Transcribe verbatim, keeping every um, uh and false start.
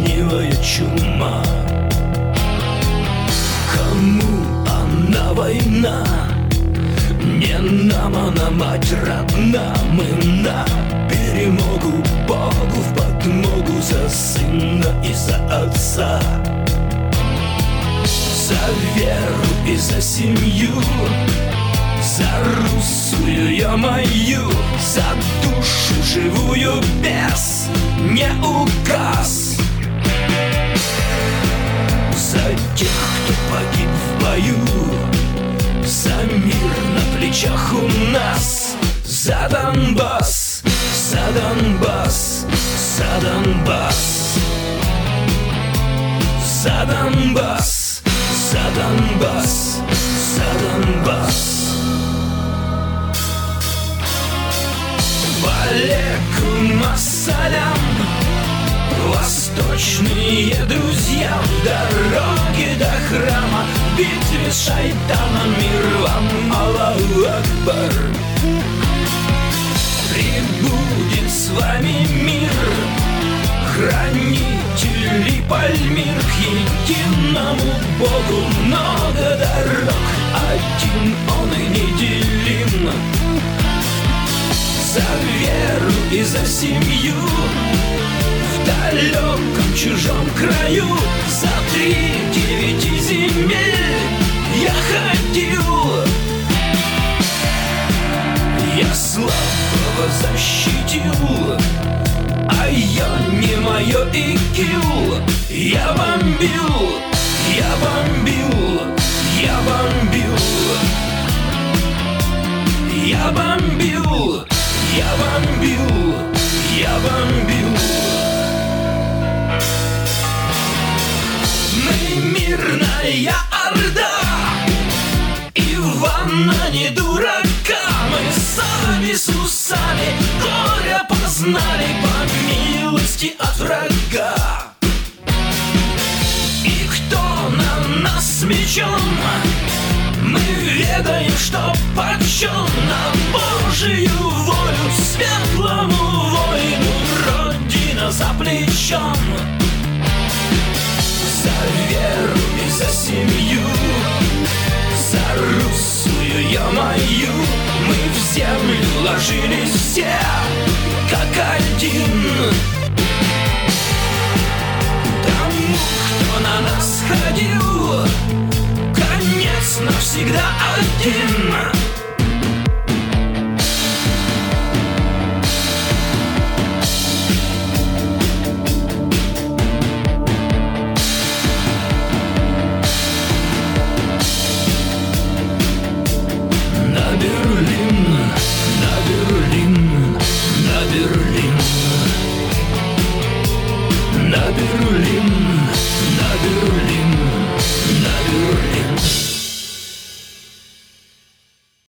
коричневая чума. Кому она война? Не нам она, мать родна. Мы на перемогу Богу в подмогу за сына и за отца, за веру и за семью, за русую я мою, за душу живую без не указ, за тех, кто погиб в бою, за мир на плечах у нас, за Донбасс, за Донбасс, за Донбасс, за Донбасс, за Донбасс, за Донбасс. Валейкум ассалям, восточные друзья, в дороге до храма, в битве с шайтаном мир вам, Аллаху Акбар. Прибудет с вами мир, хранители Пальмир, к единому Богу много дорог, один он и неделим. За веру и за семью в далеком чужом краю, за три девяти земель я ходил. Я слабого защитил, а я не мое ИКИЛ. Я бомбил, я бомбил, я бомбил, я бомбил, я бомбил, я бомбил. Мы мирная орда, Ивана не дурака. Мы сами с усами горя познали по милости от врага. И кто на нас мечом, мы ведаем, что почем на Божию волю светлому воину Родина за плечом. За веру и за семью, за русую я мою, мы в землю ложились все как один. Тому, кто на нас ходил, конец навсегда один.